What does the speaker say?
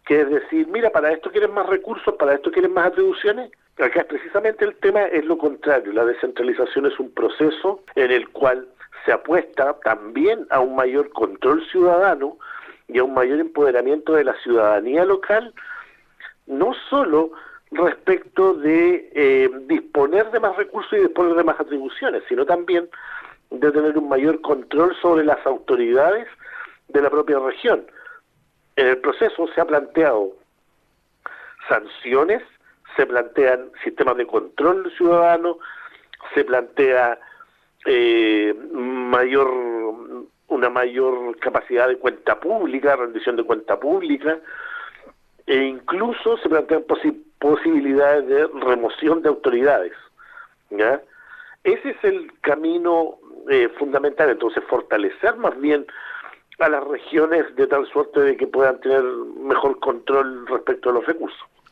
que es decir, mira, para esto quieren más recursos, para esto quieren más atribuciones. Acá es precisamente el tema es lo contrario. La descentralización es un proceso en el cual se apuesta también a un mayor control ciudadano y a un mayor empoderamiento de la ciudadanía local, no solo respecto de disponer de más recursos y disponer de más atribuciones, sino también de tener un mayor control sobre las autoridades de la propia región. En el proceso se ha planteado sanciones, se plantean sistemas de control ciudadano, se plantea una mayor capacidad de cuenta pública, rendición de cuenta pública, e incluso se plantean posibilidades de remoción de autoridades, ¿ya? Ese es el camino fundamental, entonces fortalecer más bien a las regiones de tal suerte de que puedan tener mejor control respecto a los recursos.